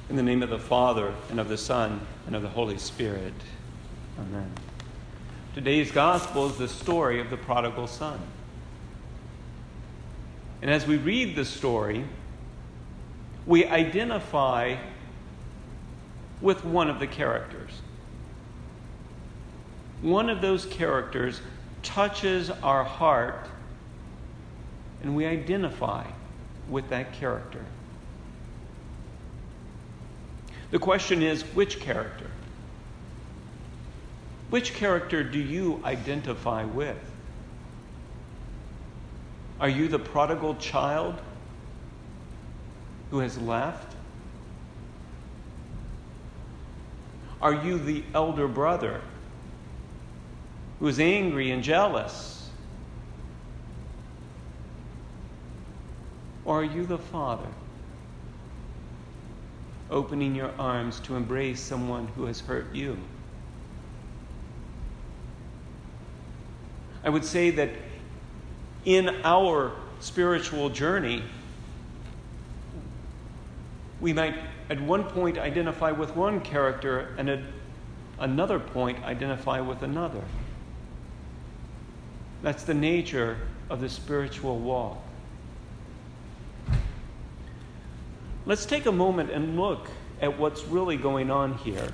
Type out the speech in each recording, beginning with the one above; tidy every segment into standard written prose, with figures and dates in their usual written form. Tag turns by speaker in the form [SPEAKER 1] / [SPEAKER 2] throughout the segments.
[SPEAKER 1] In the name of the Father, and of the Son, and of the Holy Spirit. Amen. Today's gospel is the story of the prodigal son. And as we read the story, we identify with one of the characters. One of those characters touches our heart, and we identify with that character. The question is, which character? Which character do you identify with? Are you the prodigal child who has left? Are you the elder brother who is angry and jealous? Or are you the father, opening your arms to embrace someone who has hurt you? I would say that in our spiritual journey, we might at one point identify with one character and at another point identify with another. That's the nature of the spiritual walk. Let's take a moment and look at what's really going on here.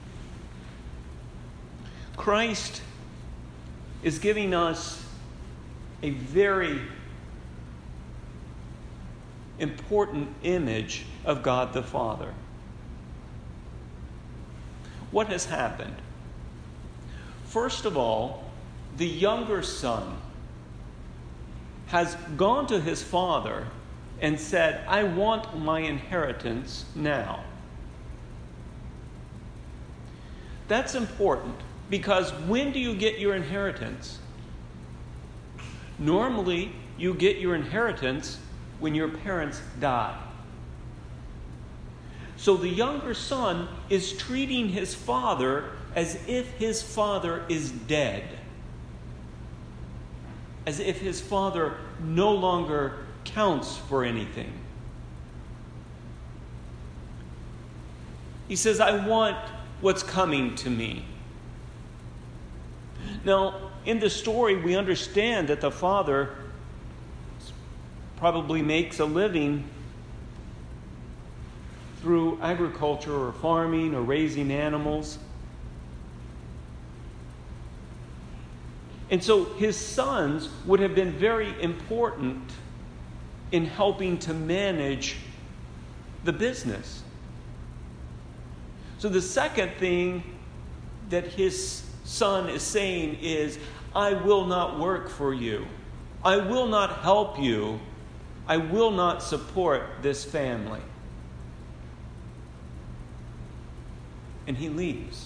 [SPEAKER 1] Christ is giving us a very important image of God the Father. What has happened? First of all, the younger son has gone to his father and said, I want my inheritance now. That's important because when do you get your inheritance? Normally, you get your inheritance when your parents die. So the younger son is treating his father as if his father is dead, as if his father no longer counts for anything. He says, I want what's coming to me. Now, in the story, we understand that the father probably makes a living through agriculture or farming or raising animals. And so his sons would have been very important in helping to manage the business. So the second thing that his son is saying is, I will not work for you. I will not help you. I will not support this family. And he leaves.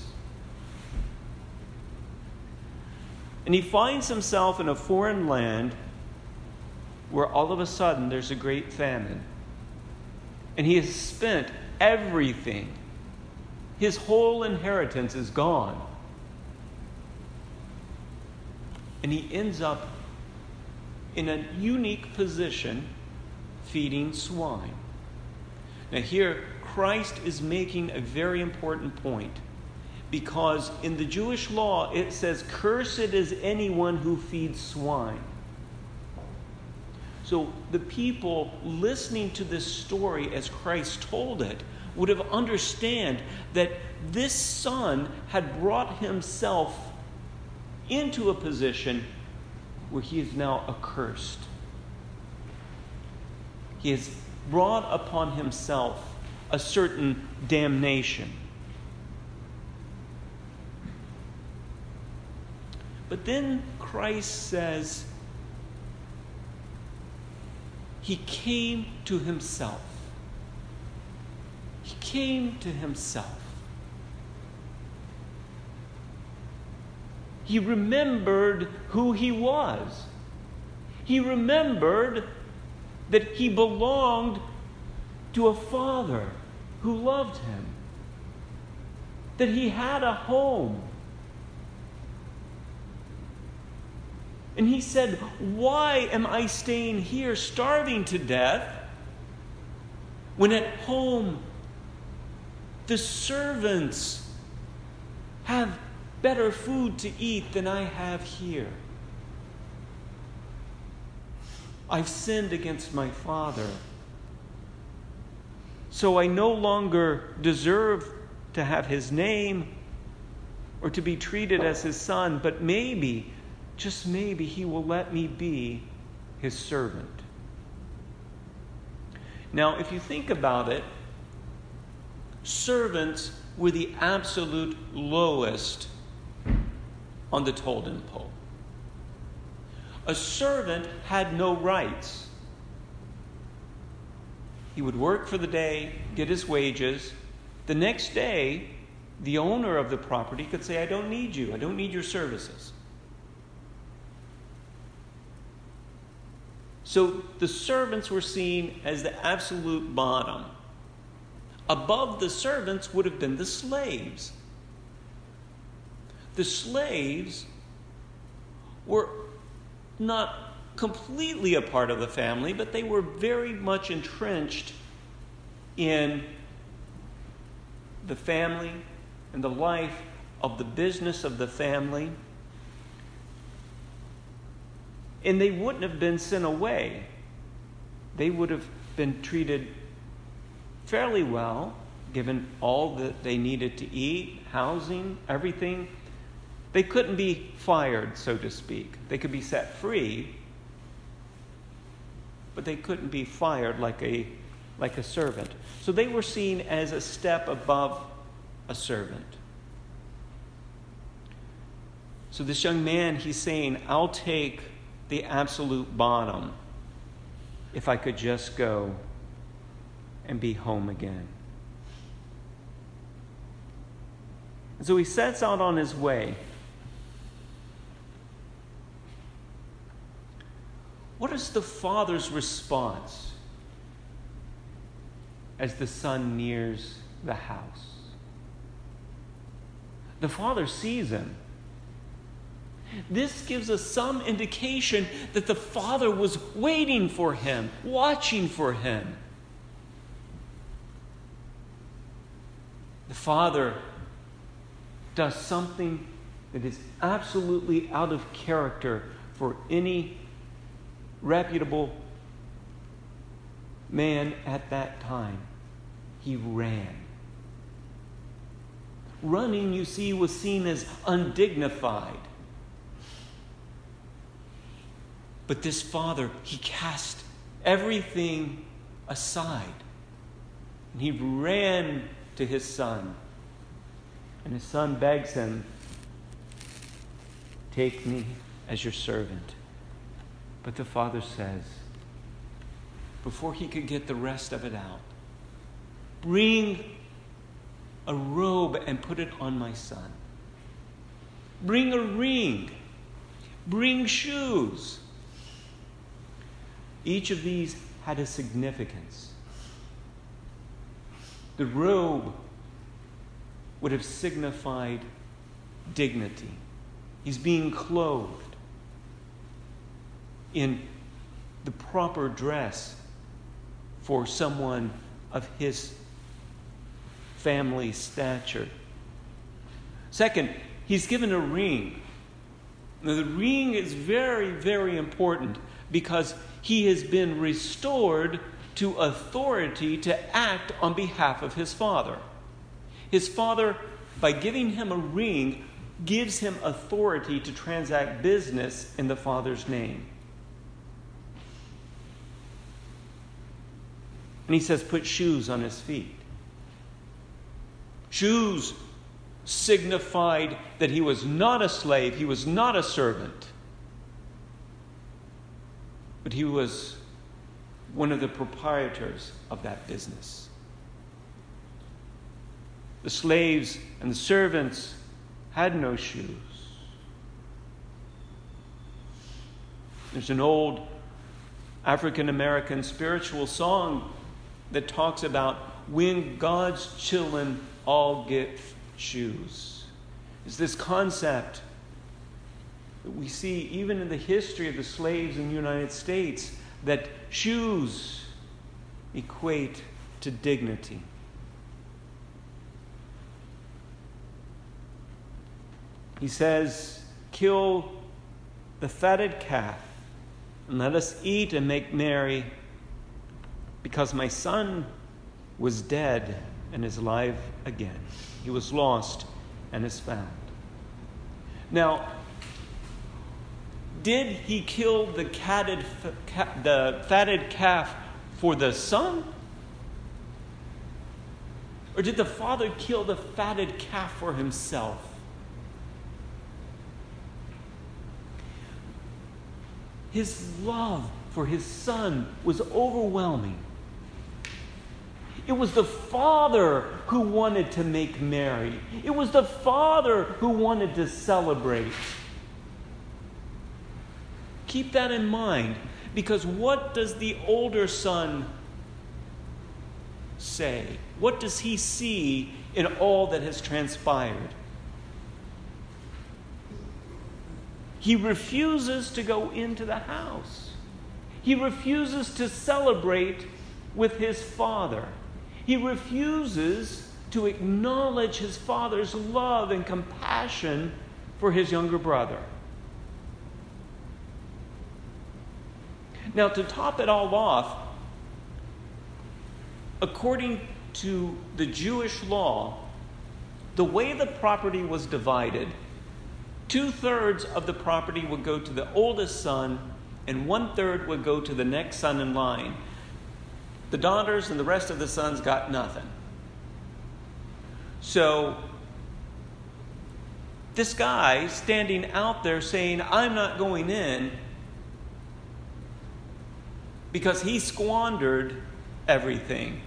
[SPEAKER 1] And he finds himself in a foreign land where all of a sudden there's a great famine. And he has spent everything. His whole inheritance is gone. And he ends up in a unique position feeding swine. Now here, Christ is making a very important point, because in the Jewish law it says, cursed is anyone who feeds swine. So the people listening to this story as Christ told it would have understood that this son had brought himself into a position where he is now accursed. He has brought upon himself a certain damnation. But then Christ says he came to himself. He came to himself. He remembered who he was. He remembered that he belonged to a father who loved him, that he had a home. And he said, why am I staying here starving to death when at home The servants have better food to eat than I have here. I've sinned against my father. So I no longer deserve to have his name or to be treated as his son, but maybe, just maybe, he will let me be his servant. Now, if you think about it, servants were the absolute lowest on the totem pole. A servant had no rights. He would work for the day, get his wages. The next day, the owner of the property could say, I don't need you. I don't need your services. So the servants were seen as the absolute bottom. Above the servants would have been the slaves. The slaves were not completely a part of the family, but they were very much entrenched in the family and the life of the business of the family. And they wouldn't have been sent away. They would have been treated fairly well, given all that they needed to eat, housing, everything. They couldn't be fired, so to speak. They could be set free, but they couldn't be fired like a servant. So they were seen as a step above a servant. So this young man, he's saying, I'll take the absolute bottom if I could just go and be home again. And so he sets out on his way. What is the father's response as the son nears the house? The father sees him. This gives us some indication that the father was waiting for him, watching for him. The father does something that is absolutely out of character for any reputable man at that time. He ran. Running, you see, was seen as undignified. But this father, he cast everything aside. And he ran to his son. And his son begs him, take me as your servant. But the father says, before he could get the rest of it out, bring a robe and put it on my son. Bring a ring. Bring shoes. Each of these had a significance. The robe would have signified dignity. He's being clothed in the proper dress for someone of his family stature. Second, he's given a ring. Now, the ring is very, very important because he has been restored to authority to act on behalf of his father. His father, by giving him a ring, gives him authority to transact business in the father's name. And he says, put shoes on his feet. Shoes signified that he was not a slave, he was not a servant, but he was one of the proprietors of that business. The slaves and the servants had no shoes. There's an old African-American spiritual song that talks about when God's children all get shoes. It's this concept that we see even in the history of the slaves in the United States, that shoes equate to dignity. He says, kill the fatted calf, and let us eat and make merry, because my son was dead and is alive again. He was lost and is found. Now, did he kill the fatted calf for the son? Or did the father kill the fatted calf for himself? His love for his son was overwhelming. It was the father who wanted to make merry. It was the father who wanted to celebrate. Keep that in mind, because what does the older son say? What does he see in all that has transpired? He refuses to go into the house. He refuses to celebrate with his father. He refuses to acknowledge his father's love and compassion for his younger brother. Now, to top it all off, according to the Jewish law, the way the property was divided, 2/3 of the property would go to the oldest son, and 1/3 would go to the next son in line. The daughters and the rest of the sons got nothing. So, this guy standing out there saying, I'm not going in, because he squandered everything,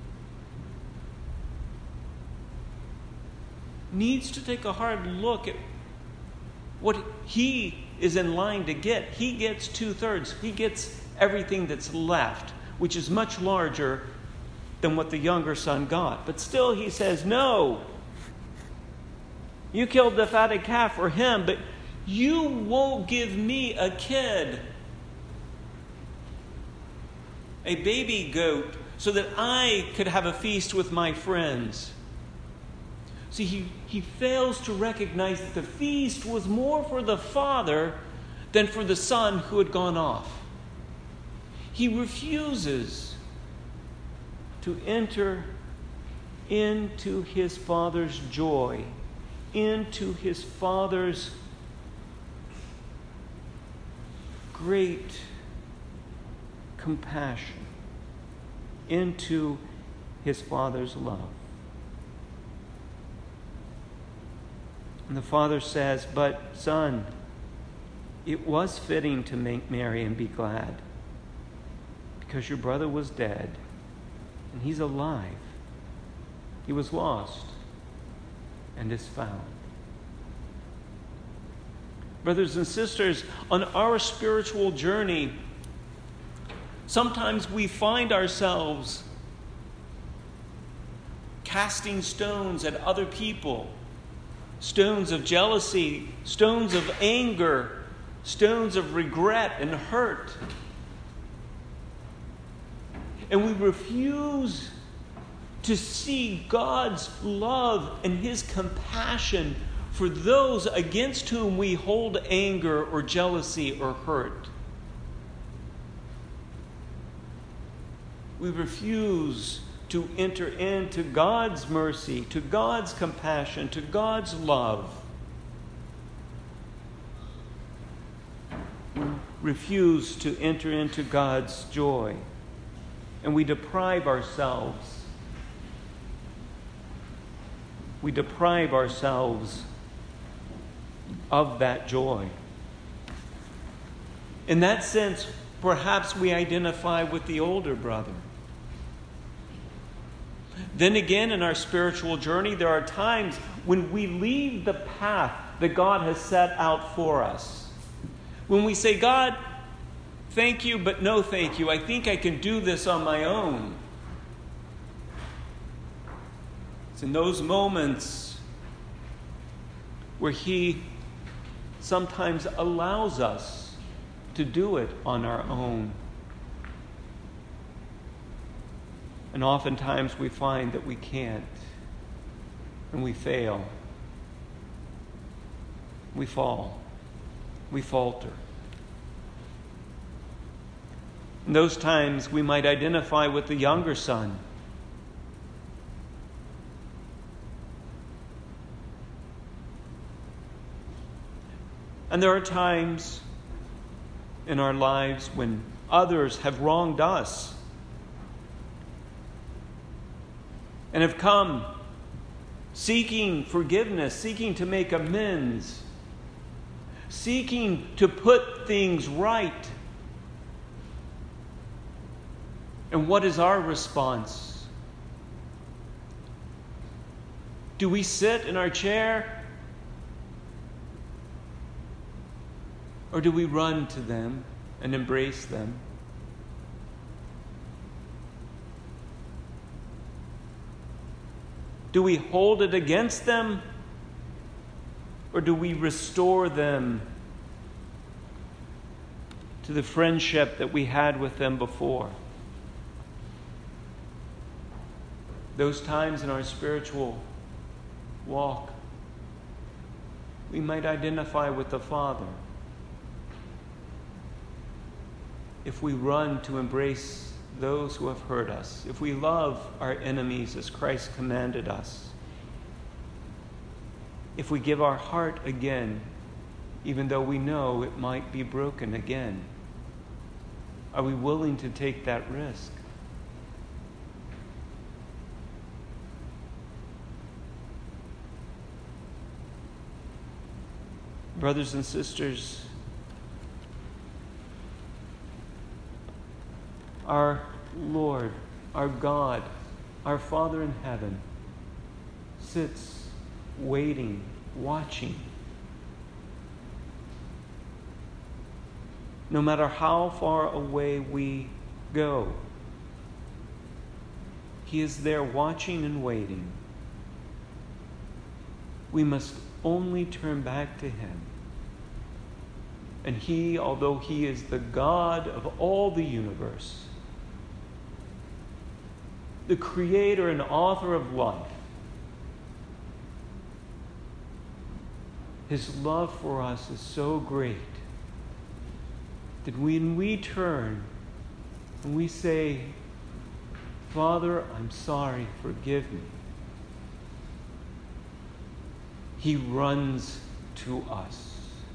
[SPEAKER 1] needs to take a hard look at what he is in line to get. He gets 2/3. He gets everything that's left, which is much larger than what the younger son got. But still he says, no, you killed the fatted calf for him, but you won't give me a kid, a baby goat, so that I could have a feast with my friends. See, he fails to recognize that the feast was more for the father than for the son who had gone off. He refuses to enter into his father's joy, into his father's great compassion, into his father's love. And the father says, but son, it was fitting to make merry and be glad, because your brother was dead and he's alive. He was lost and is found. Brothers and sisters, on our spiritual journey, sometimes we find ourselves casting stones at other people, stones of jealousy, stones of anger, stones of regret and hurt. And we refuse to see God's love and his compassion for those against whom we hold anger or jealousy or hurt. We refuse to enter into God's mercy, to God's compassion, to God's love. We refuse to enter into God's joy, and we deprive ourselves. We deprive ourselves of that joy. In that sense, perhaps we identify with the older brother. Then again, in our spiritual journey, there are times when we leave the path that God has set out for us. When we say, God, thank you, but no thank you. I think I can do this on my own. It's in those moments where he sometimes allows us to do it on our own. And oftentimes we find that we can't, and we fail. we fall. We falter. In those times, we might identify with the younger son. And there are times in our lives when others have wronged us and have come seeking forgiveness, seeking to make amends, seeking to put things right. And what is our response? Do we sit in our chair? Or do we run to them and embrace them? Do we hold it against them? Or do we restore them to the friendship that we had with them before? Those times in our spiritual walk, we might identify with the Father. If we run to embrace those who have hurt us, if we love our enemies as Christ commanded us, if we give our heart again, even though we know it might be broken again, are we willing to take that risk? Brothers and sisters, our Lord, our God, our Father in heaven, sits waiting, watching. No matter how far away we go, He is there watching and waiting. We must only turn back to Him. And He, although He is the God of all the universe, the creator and author of life, His love for us is so great that when we turn and we say, Father, I'm sorry, forgive me, He runs to us.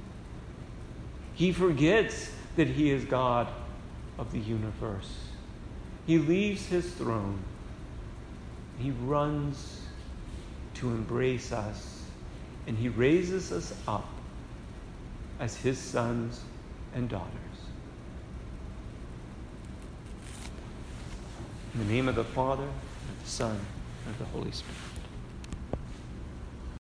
[SPEAKER 1] He forgets that He is God of the universe. He leaves His throne. He runs to embrace us, and He raises us up as His sons and daughters. In the name of the Father, and of the Son, and of the Holy Spirit.